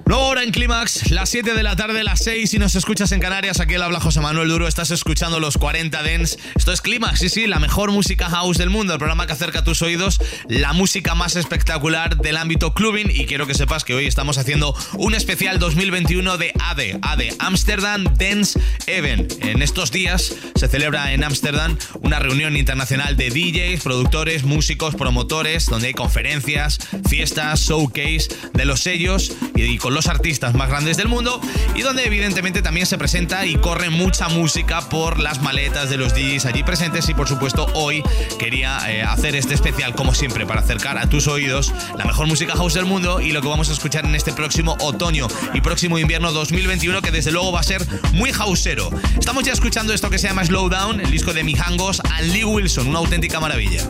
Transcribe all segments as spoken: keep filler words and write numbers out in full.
Nueva hora en Clímax, las siete de la tarde, las seis, y nos escuchas en Canarias. Aquí el habla José Manuel Duro, estás escuchando los cuarenta Dance. Esto es Clímax, sí, sí, la mejor música house del mundo, el programa que acerca a tus oídos la música más espectacular del ámbito clubbing. Y quiero que sepas que hoy estamos haciendo un especial dos mil veintiuno de A D E, A D E, Amsterdam Dance Event. En estos días se celebra en Ámsterdam una reunión internacional de D Js, productores, músicos, promotores, donde hay conferencias, fiestas, showcase de los sellos y con los artistas más grandes del mundo, y donde evidentemente también se presenta y corre mucha música por las maletas de los D Js allí presentes. Y por supuesto hoy quería eh, hacer este especial como siempre para acercar a tus oídos la mejor música house del mundo y lo que vamos a escuchar en este próximo otoño y próximo invierno dos mil veintiuno, que desde luego va a ser muy houseero. Estamos ya escuchando esto que se llama Slowdown, el disco de Mijangos and Lee Wilson, una auténtica maravilla.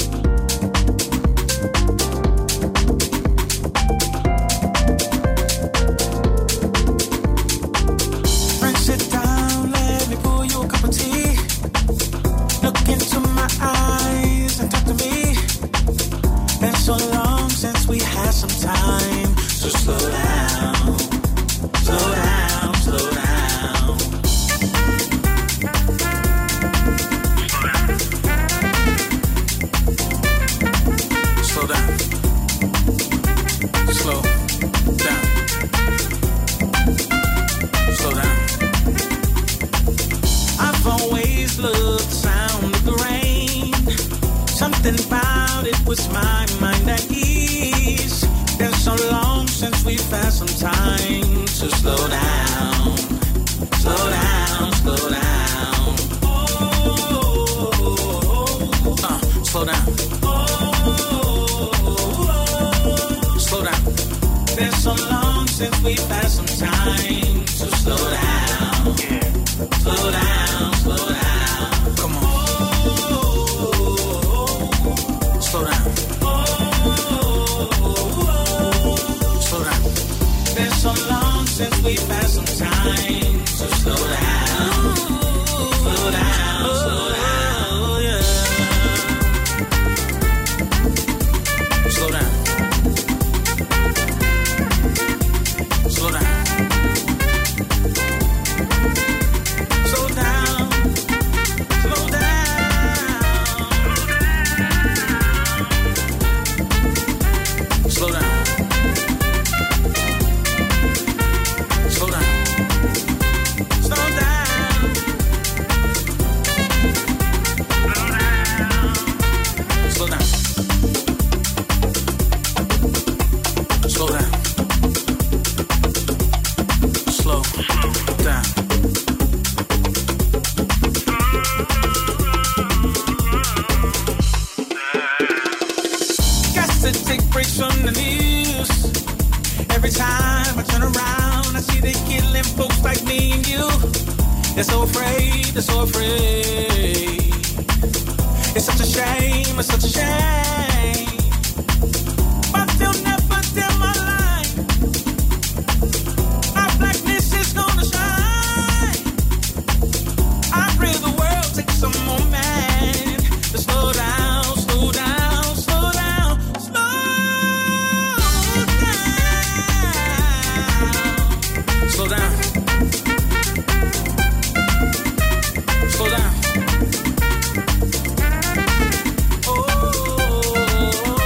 So long since we had some time, so slow down, slow down, slow down. Slow down, slow down, slow down. I've always loved the sound of the rain. Something about it puts my mind at ease. Been so long since we've had some time to slow down, slow down, slow down. Oh, uh, slow down. Oh, slow down. Been so long since we've had some time to slow down, slow down, slow down. Come on. Slow down. Slow down. Been so long since we've had some time to slow down. Slow down, slow down, yeah. Slow down. Slow down. Slow down. Slow down. Slow down. Slow down. Slow down. Slow down. Slow down. Slow down. Got to take breaks from the news. Every time I turn around, I see they killing folks like me and you. They're so afraid, they're so afraid. It's such a shame, it's such a shame. But they'll never tell my lie. Our blackness is gonna shine. I pray the world takes some moment to slow down, slow down, slow down, slow down. Slow down. Slow down. Oh,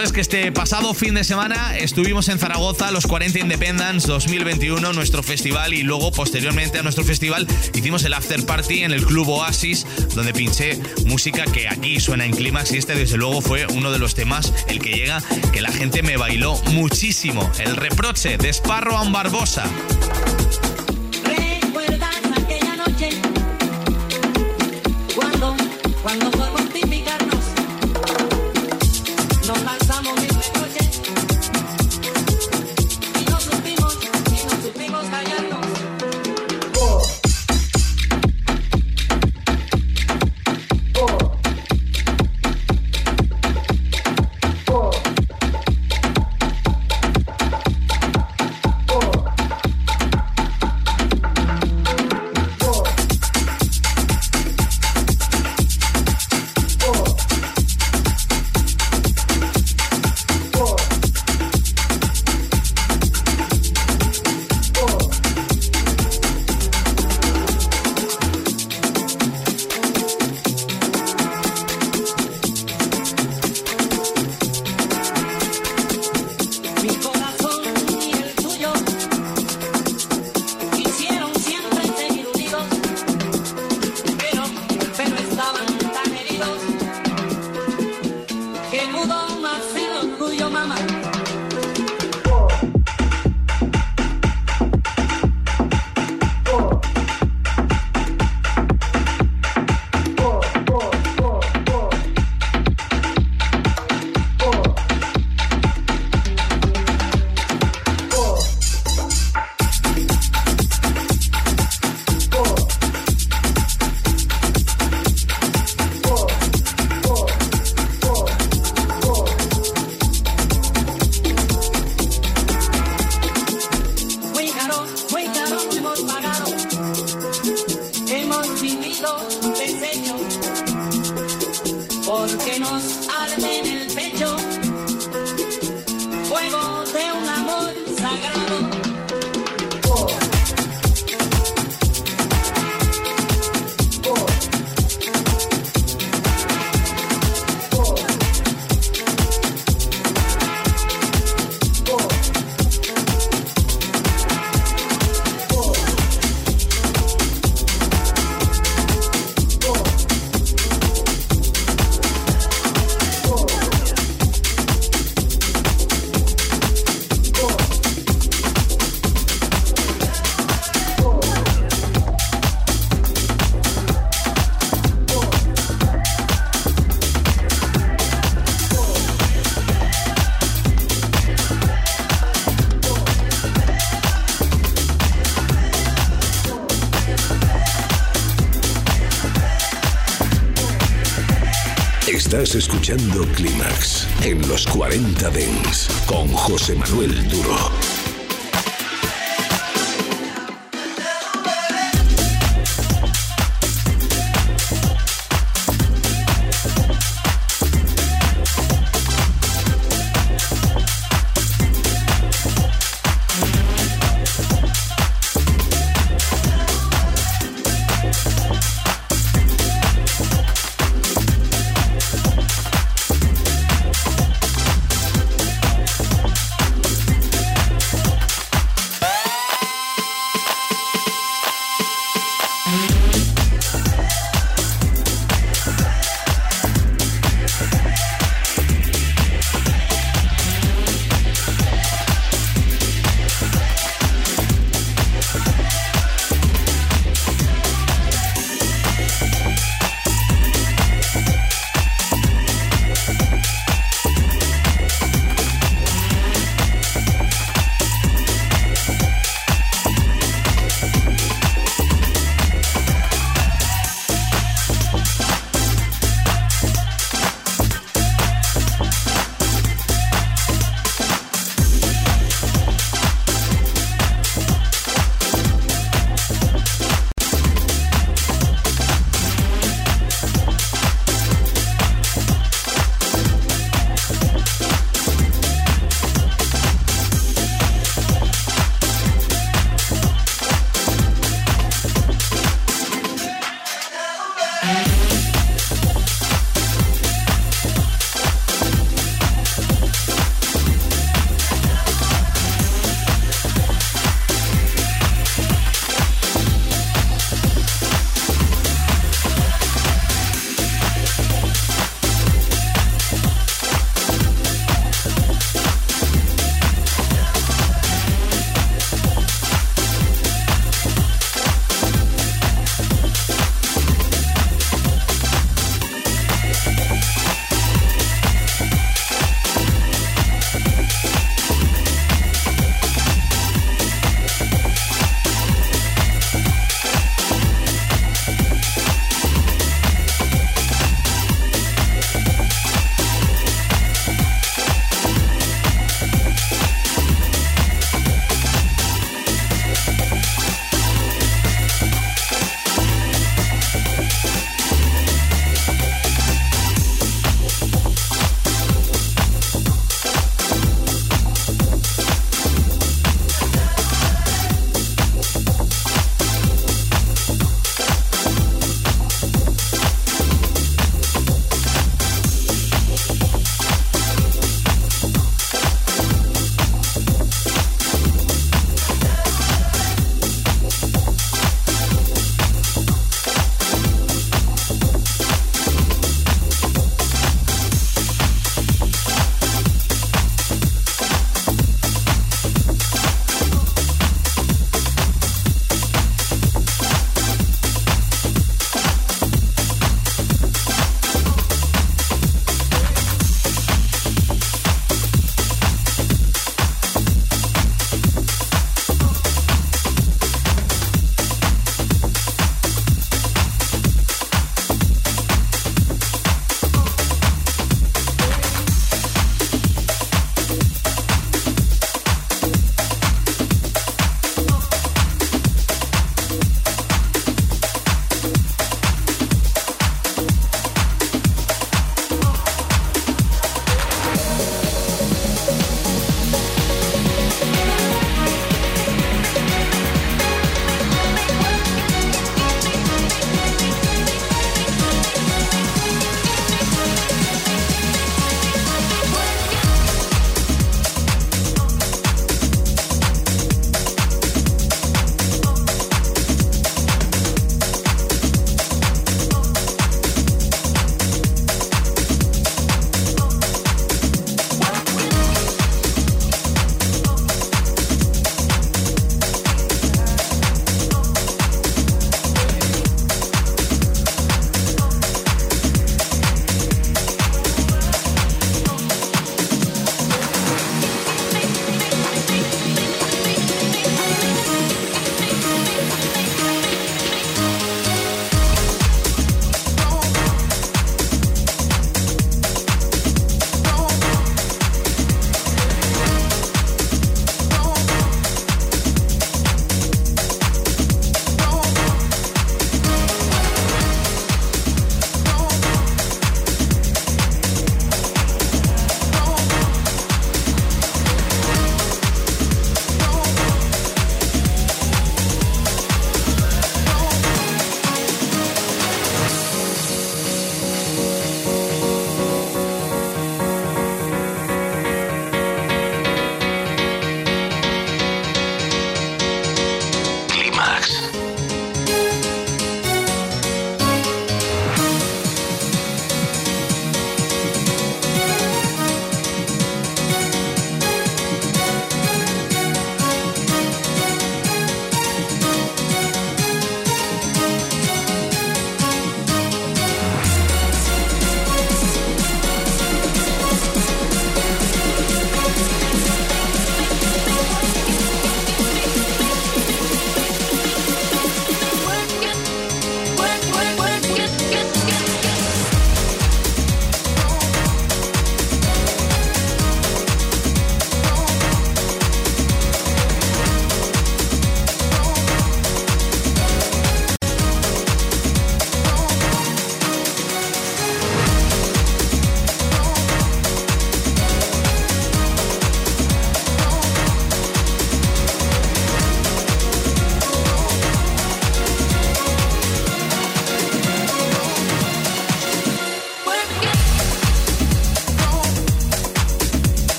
sabes que este pasado fin de semana estuvimos en Zaragoza, los cuarenta Independence dos mil veintiuno, nuestro festival, y luego posteriormente a nuestro festival hicimos el after party en el Club Oasis, donde pinché música que aquí suena en Clímax, y este desde luego fue uno de los temas, el que llega, que la gente me bailó muchísimo. El Reproche de Sparrow and Barbosa. ¿Recuerdas aquella noche cuando, cuando por mortificarnos nos lanzamos mil reproches y no supimos, y no supimos callarnos? Oh. Oh. Oh. Estás escuchando Clímax en los cuarenta Dance con José Manuel Duro.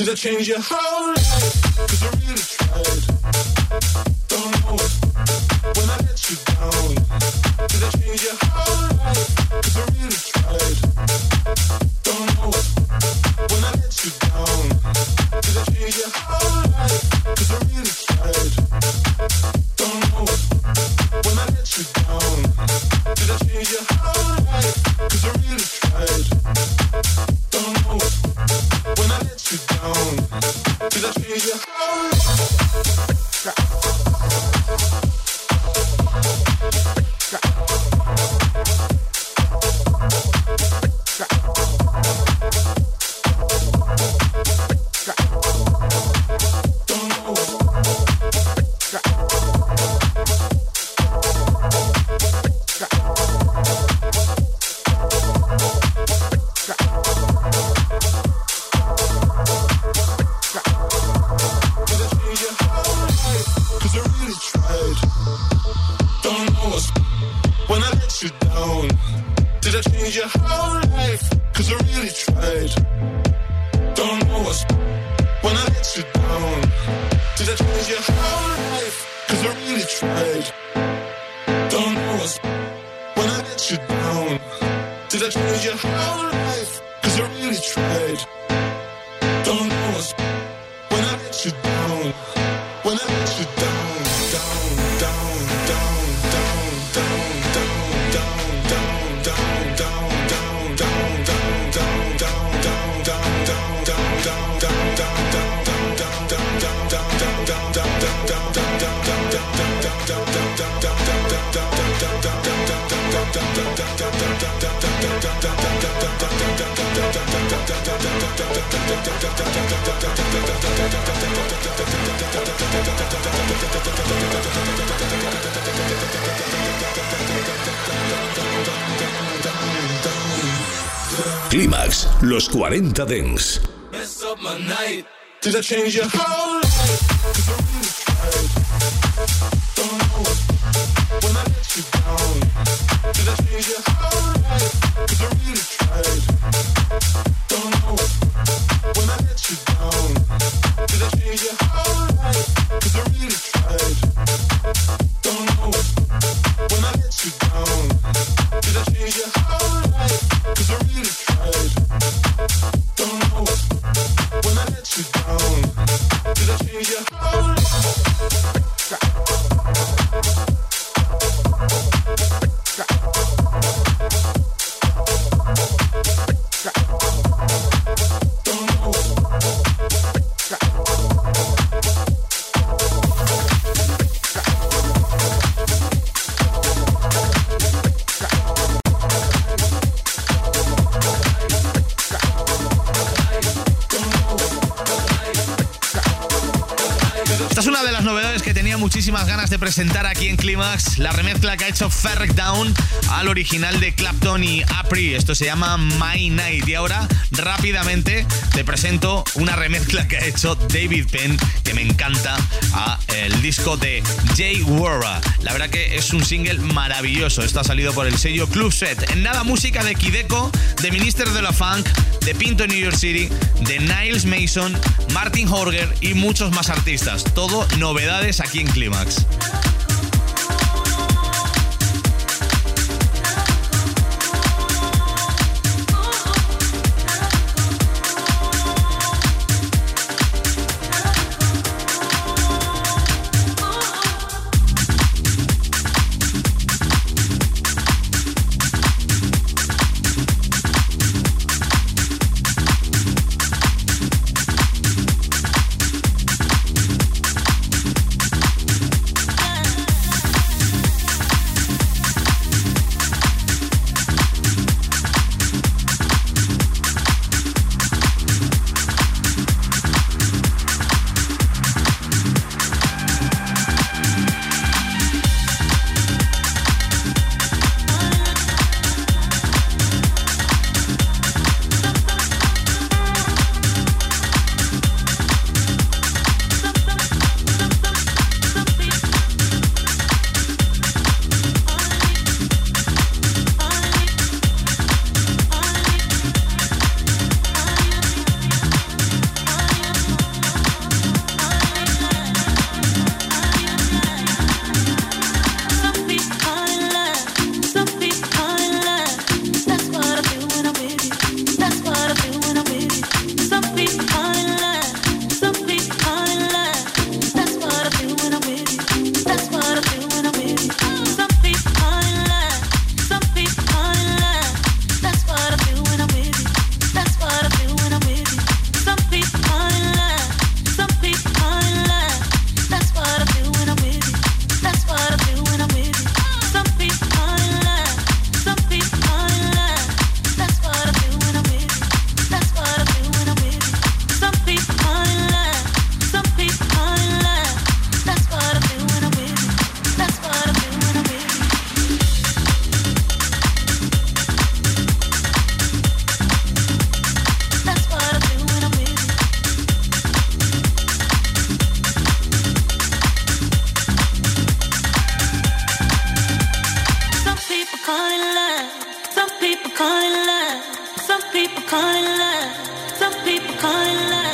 Did I change your whole life? 'Cause I really tried. Don't know when I let you down. Did I change your whole life? 'Cause I really tried. Don't know when I let you down. Did I change your whole life? 'Cause I really tried. Don't know when I let you down. Did I change your whole life? 'Cause I really tried. Don't know when I let you down. Did I change your whole life? Your whole life, 'cause I really tried. Don't know what's when I let you down. Did I change your whole life? 'Cause I really tried. Don't know what's when I let you down. Did I change your whole life? 'Cause I really tried. Don't know what's when I let you down. When I let you down, down, down, down, down, down, down, down, down, down. Clímax, los cuarenta Dance. Mess up my night. Did I change your whole life? 'Cause I really tried. Don't know when I let you down. Did I change your whole life? 'Cause I really tried. Don't know when I let you down. Did I change your whole life? 'Cause I really tried. Don't know when I let you down. Did I change your whole life? 'Cause I really tried. Don't know when I let you down. Did I change your whole life? Muchísimas ganas de presentar aquí en Clímax la remezcla que ha hecho Ferrek Down al original de Clapton y Apri. Esto se llama My Night. Y ahora rápidamente te presento una remezcla que ha hecho David Penn, que me encanta, a el disco de Jay Wara. La verdad que es un single maravilloso. Esto ha salido por el sello Club Set. En nada, música de Kideko, de Minister de la Funk, de Pinto New York City, de Niles Mason, Martin Horger y muchos más artistas. Todo novedades aquí en Clímax. Yeah. call it love. Some people call it love. Some people call it love.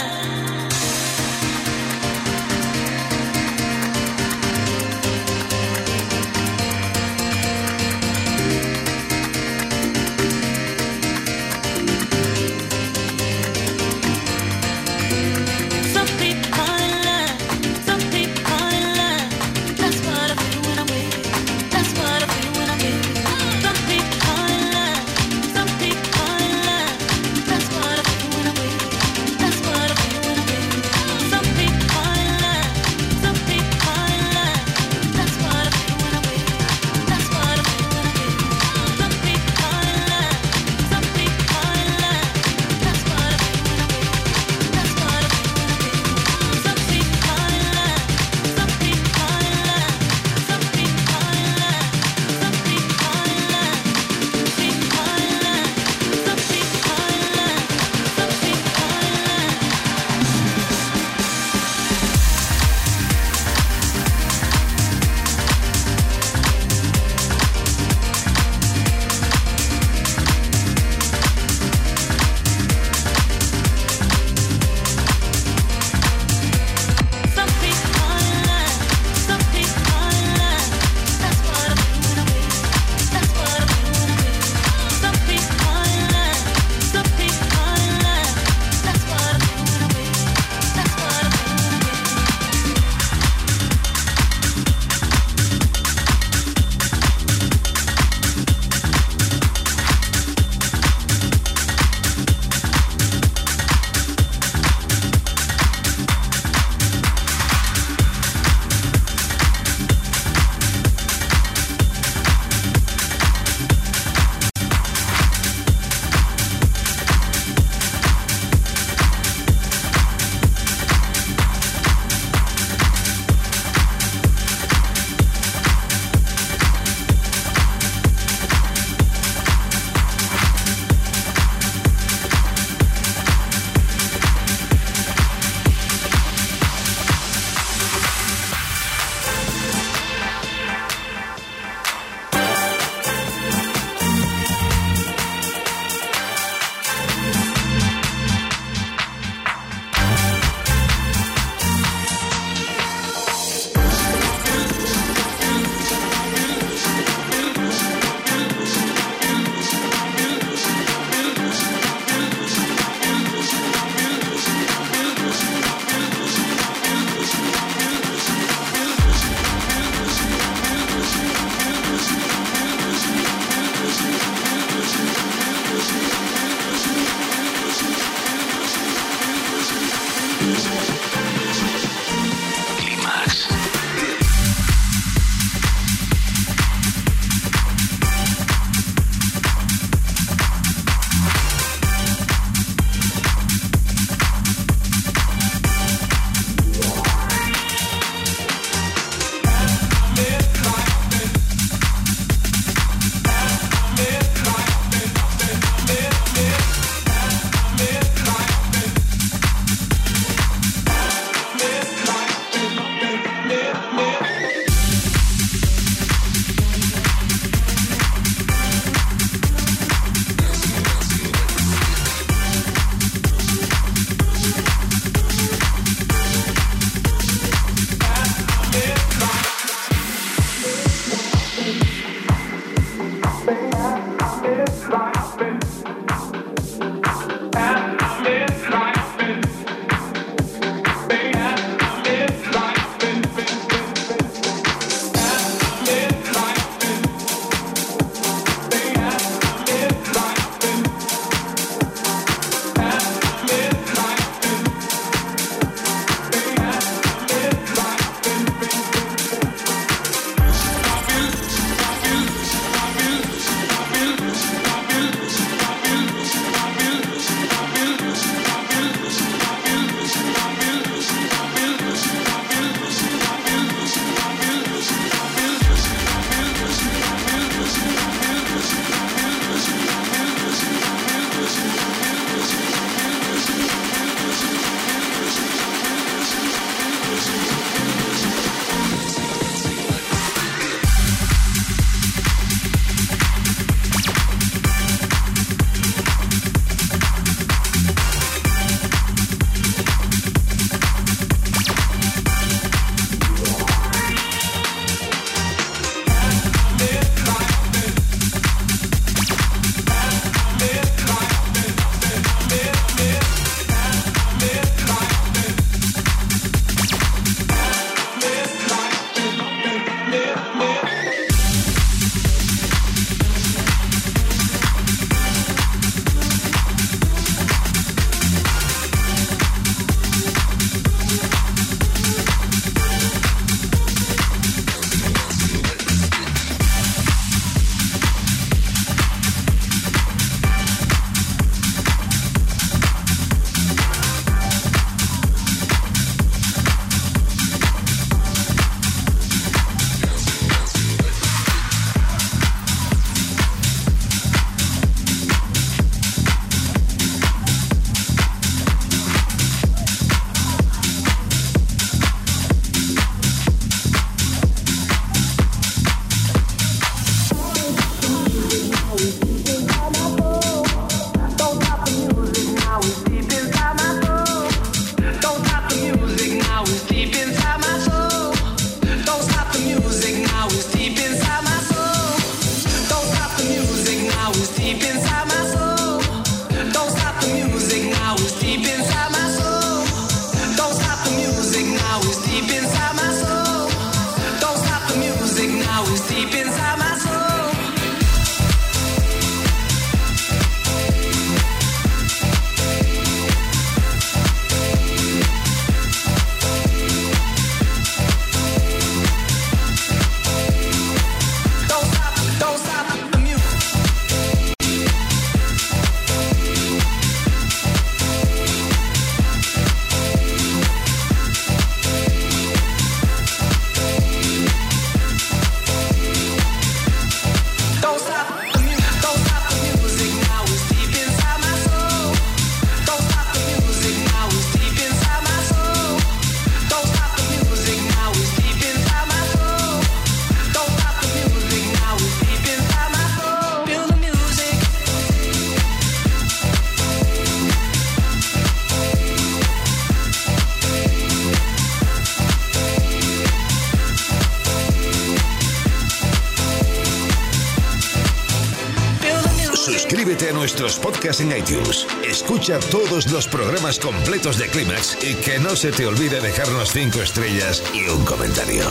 Suscríbete a nuestros podcasts en iTunes. Escucha todos los programas completos de Clímax y que no se te olvide dejarnos cinco estrellas y un comentario.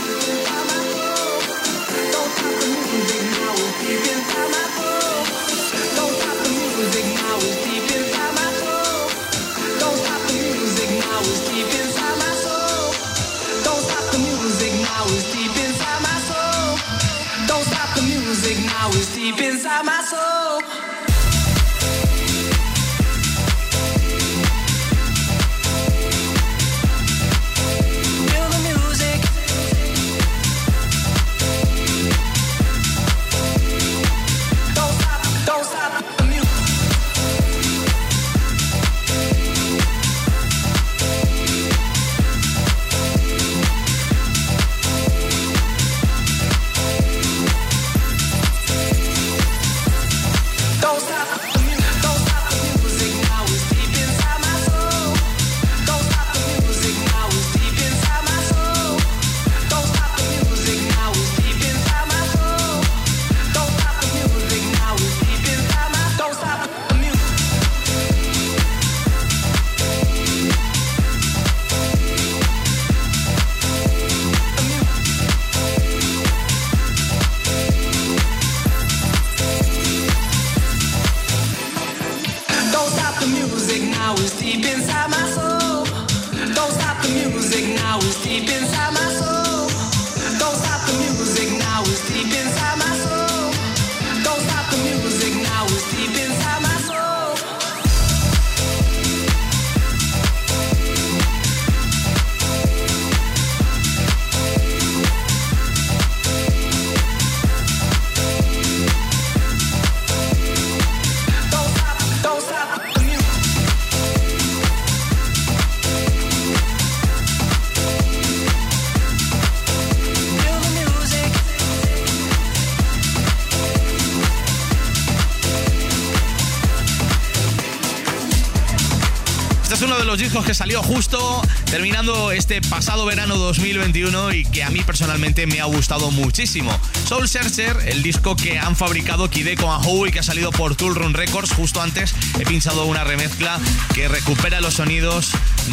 Deep inside my soul. Feel the music. Don't stop, don't stop the music. Los discos que salió justo terminando este pasado verano dos mil veintiuno y que a mí personalmente me ha gustado muchísimo. Soul Searcher, el disco que han fabricado Kid con Ahou y que ha salido por Tool Room Records. Justo antes he pinchado una remezcla que recupera los sonidos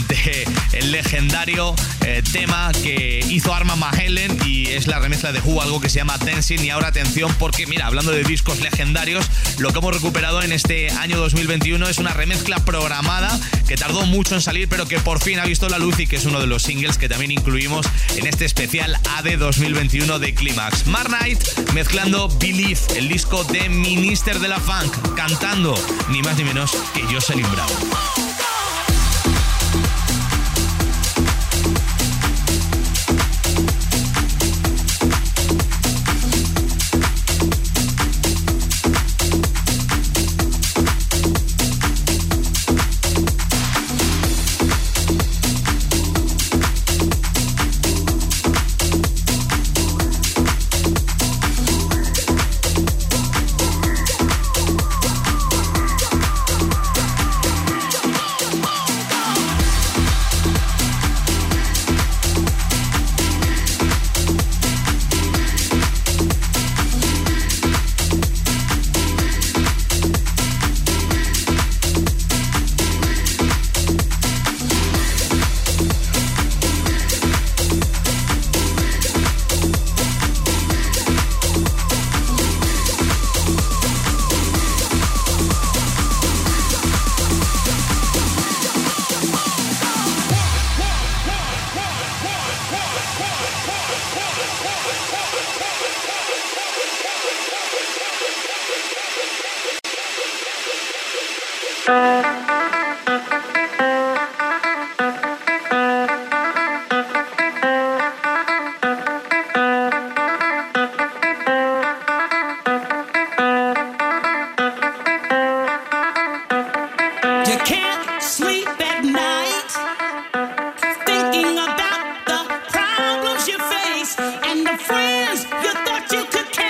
del legendario eh, tema que hizo Armand Van Helden y es la remezcla de Who, algo que se llama Dancing. Y ahora atención porque, mira, hablando de discos legendarios, lo que hemos recuperado en este año dos mil veintiuno es una remezcla programada que tardó mucho en salir pero que por fin ha visto la luz y que es uno de los singles que también incluimos en este especial A D dos mil veintiuno de Clímax. Mark Knight mezclando Believe, el disco de Minister de la Funk, cantando ni más ni menos que Jocelyn Brown.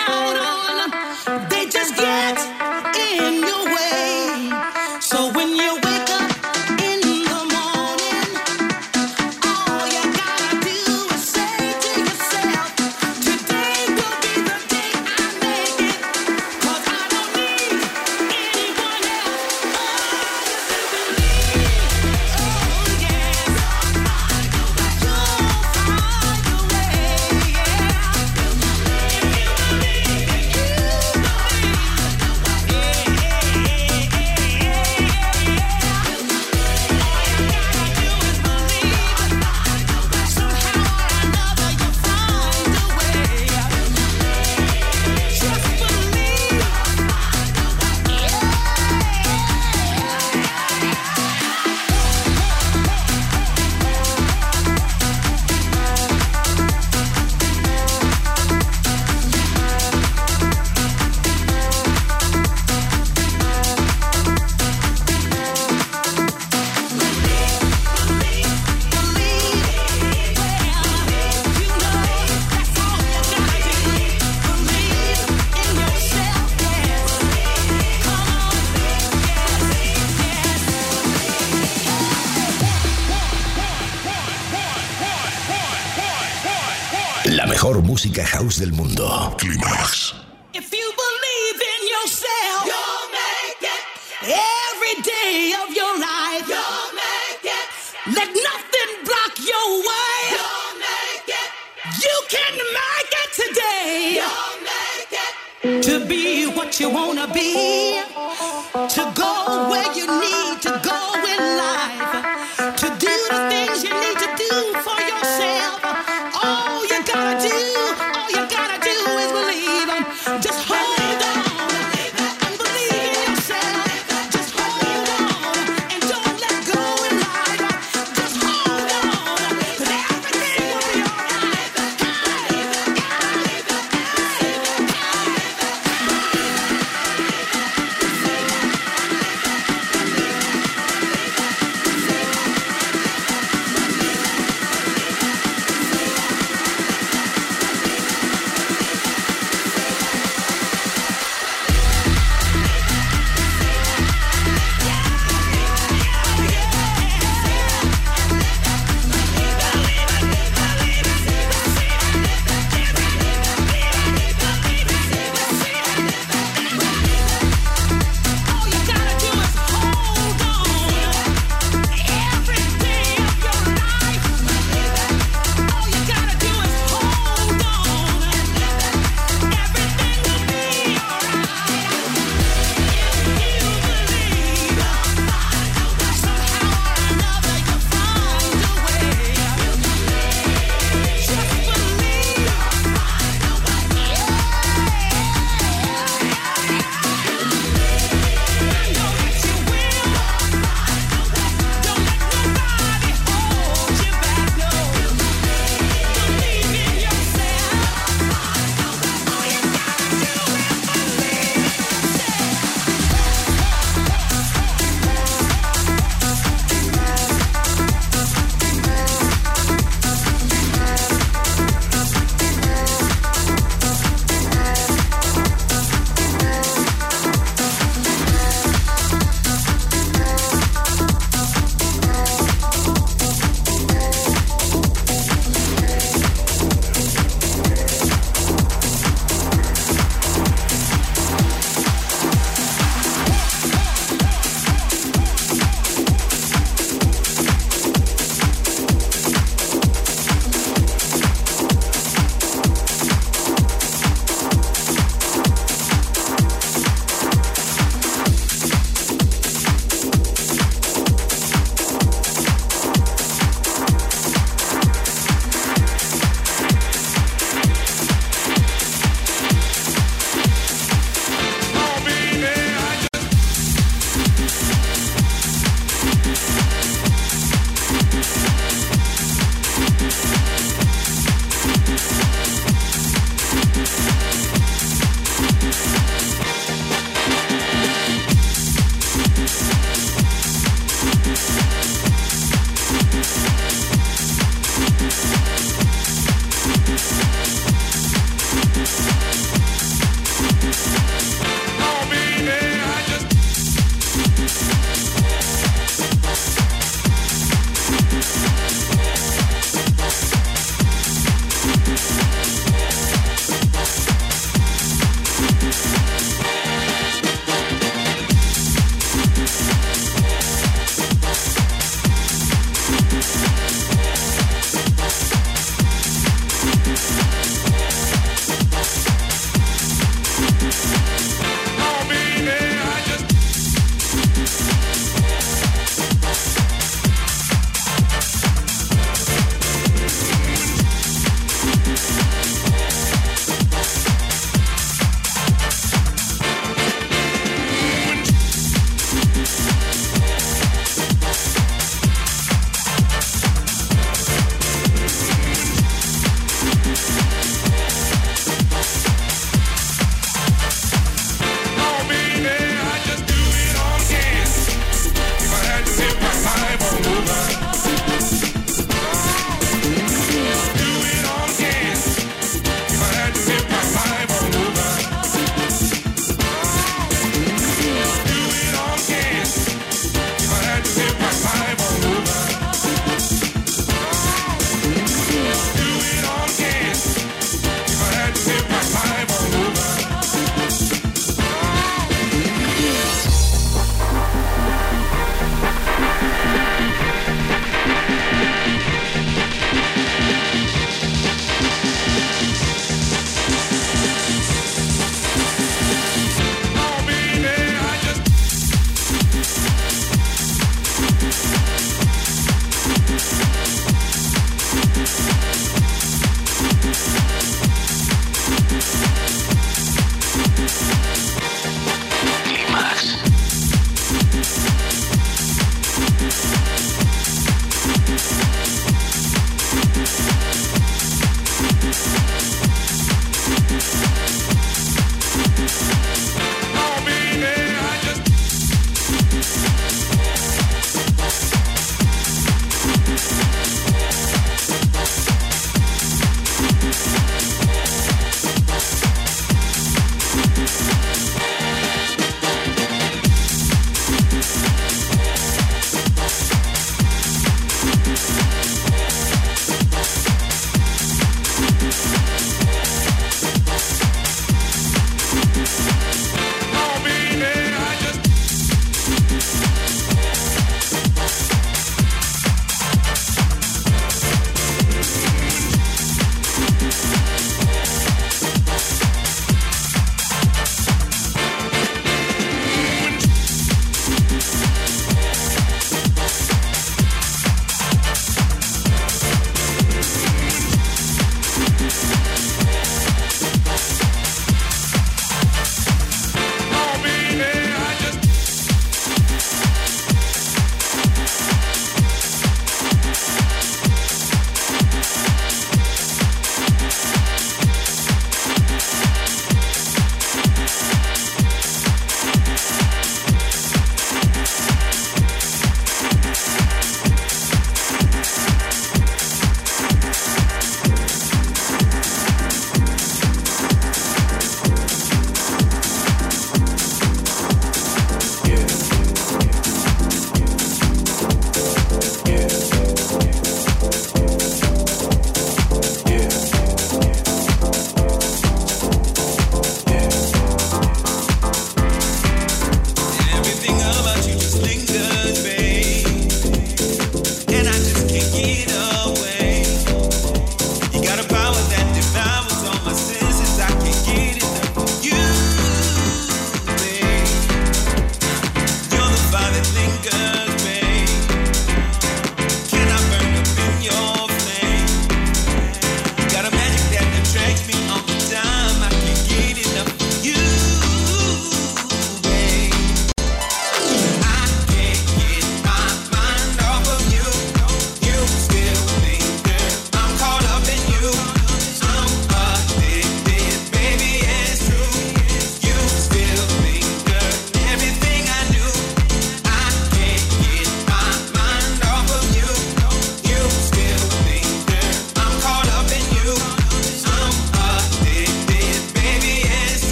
So when you música house del mundo. Climax. If you believe in yourself, you'll make it. Every day of your life, you'll make it. Let nothing block your way. You'll make it. You can make it today. You'll make it. To be what you wanna be. To go where you need to go in life. To do the things you need to do for yourself. All you gotta do, all you gotta do is believe. Just hold on and believe in yourself. Just hold on and don't let go in life. Just hold on, 'cause everything will be alright.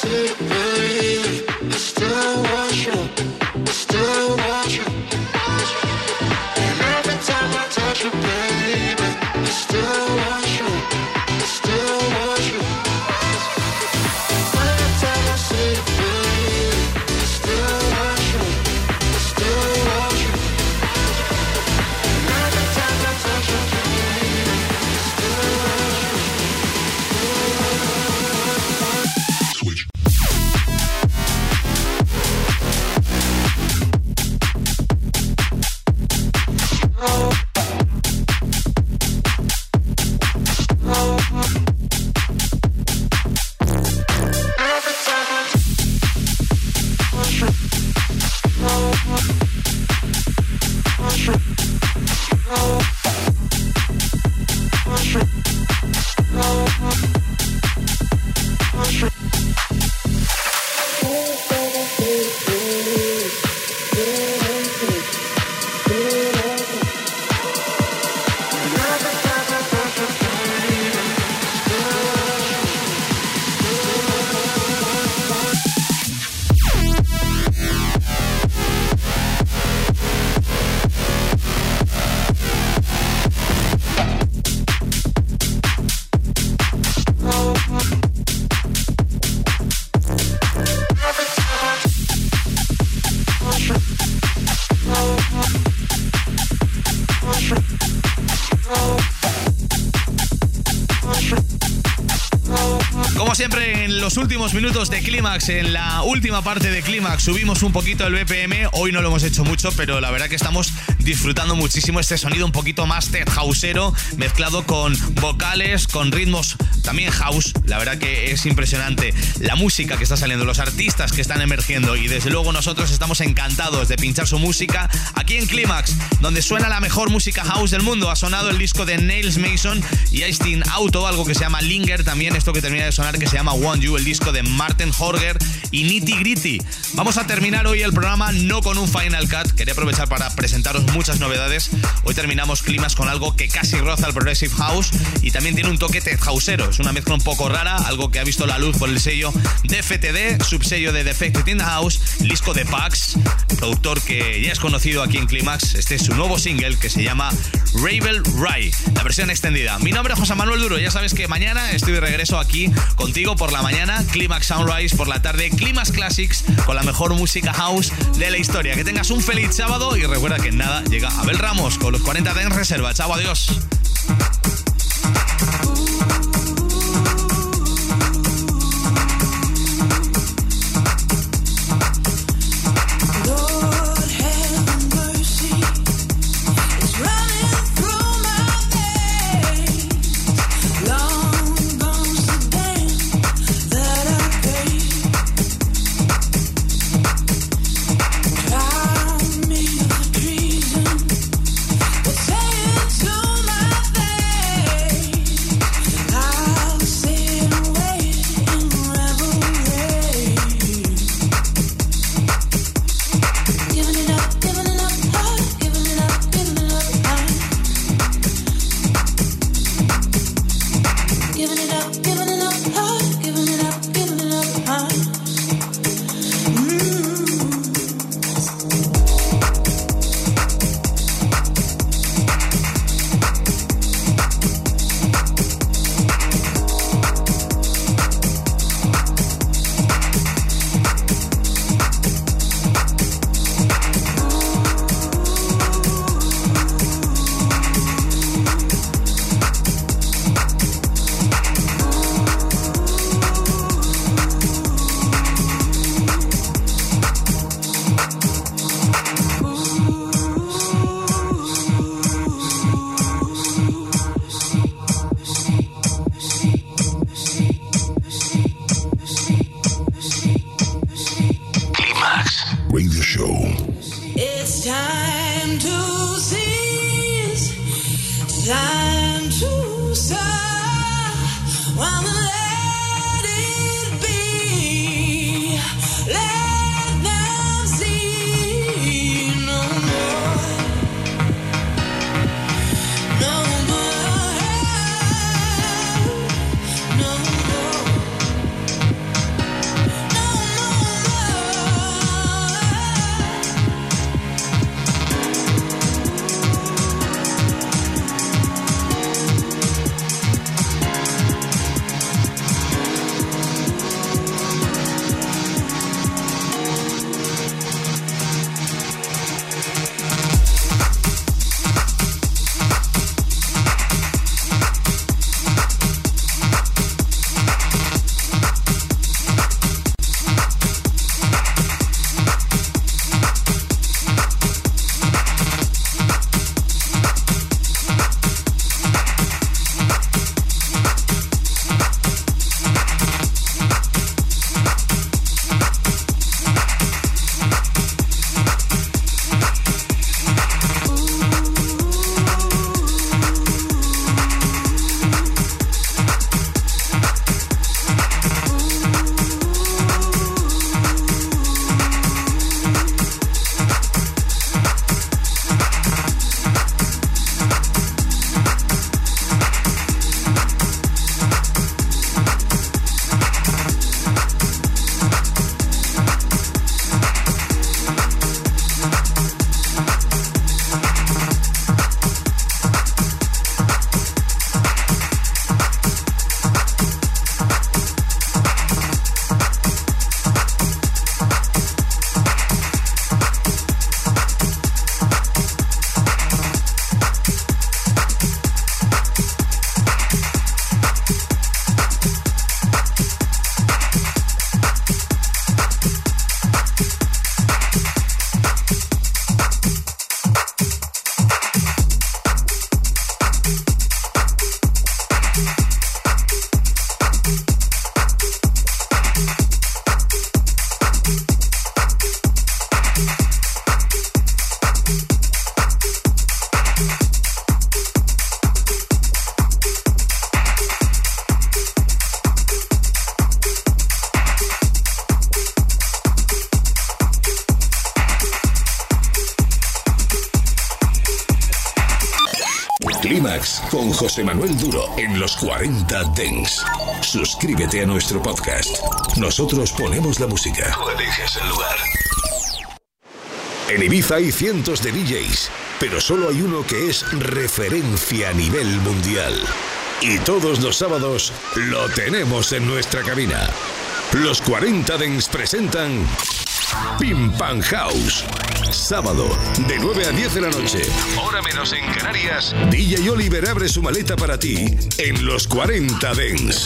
Como siempre, en los últimos minutos de Clímax, en la última parte de Clímax, subimos un poquito el B P M. Hoy no lo hemos hecho mucho, pero la verdad que estamos disfrutando muchísimo este sonido un poquito más tech houseero, mezclado con vocales, con ritmos también house. La verdad que es impresionante la música que está saliendo, los artistas que están emergiendo, y desde luego nosotros estamos encantados de pinchar su música aquí en Clímax, donde suena la mejor música house del mundo. Ha sonado el disco de Nails Mason y Austin Auto, algo que se llama Linger, también esto que termina de sonar que se llama Want You, el disco de Martin Horger y Nitty Gritty. Vamos a terminar hoy el programa no con un Final Cut, quería aprovechar para presentaros muchas novedades. Hoy terminamos Clímax con algo que casi roza el Progressive House y también tiene un toque tech houseero. Es una mezcla un poco rara, algo que ha visto la luz por el sello de F T D, subsello de Defected in the House, el disco de Pax, productor que ya es conocido aquí en Clímax. Este es su nuevo single que se llama Ravel Ray, la versión extendida. Mi nombre es José Manuel Duro, ya sabes que mañana estoy de regreso aquí contigo por la mañana, Clímax Sunrise por la tarde, Clímax Classics con la mejor música house de la historia. Que tengas un feliz sábado y recuerda que en nada llega Abel Ramos con los cuarenta Dance Reserva. Chao, adiós. Clímax con José Manuel Duro en los cuarenta Dance. Suscríbete a nuestro podcast. Nosotros ponemos la música. Tú eliges el lugar. En Ibiza hay cientos de D Js, pero solo hay uno que es referencia a nivel mundial. Y todos los sábados lo tenemos en nuestra cabina. Los cuarenta Dance presentan Pim Pam House. Sábado, de nueve a diez de la noche, hora menos en Canarias, D J Oliver abre su maleta para ti en los cuarenta Dance.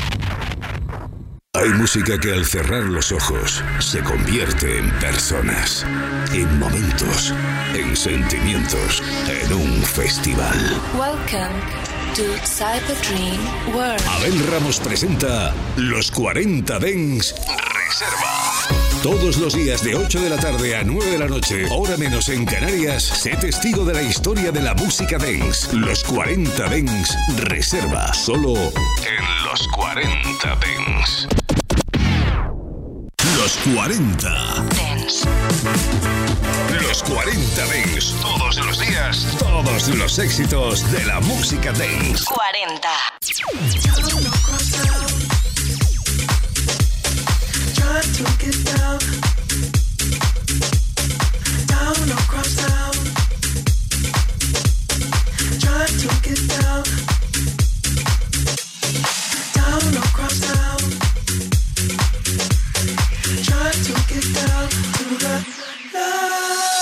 Hay música que al cerrar los ojos se convierte en personas, en momentos, en sentimientos, en un festival. Welcome to Cyber Dream World. Abel Ramos presenta Los cuarenta Dance Reserva. Todos los días de ocho de la tarde a nueve de la noche, hora menos en Canarias, sé testigo de la historia de la música dance. Los cuarenta Dance Reserva, solo en Los cuarenta Dance. Los cuarenta Dance. Los cuarenta Dance, todos los días, todos los éxitos de la música dance. cuarenta. To get down, down across town. Try to get down, down across town. Try to get down to the love.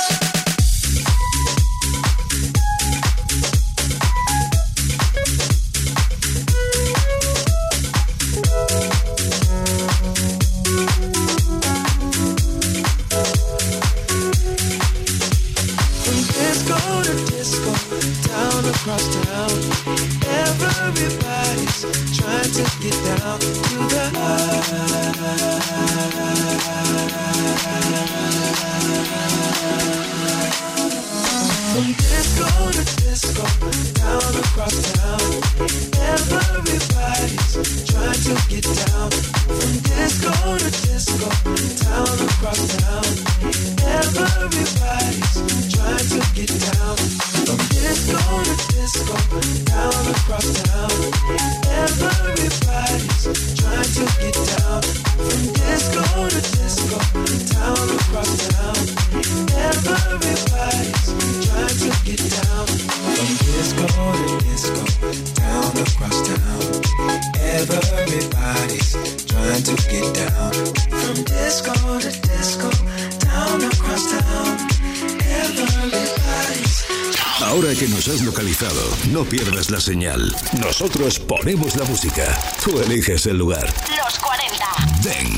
Across town, everybody's trying to get down to the from disco to disco, down across town, everybody's trying to get down. From disco to disco, down across town, everybody's trying to get down. From disco to disco, down across town, everybody's trying to get down. From disco to disco, down across town, everybody's trying to get down. From disco to disco, down across town, everybody's trying to get down. From disco to disco, down across town, everybody's. Ahora que nos has localizado, no pierdas la señal. Nosotros ponemos la música. Tú eliges el lugar. Los cuarenta. Dance.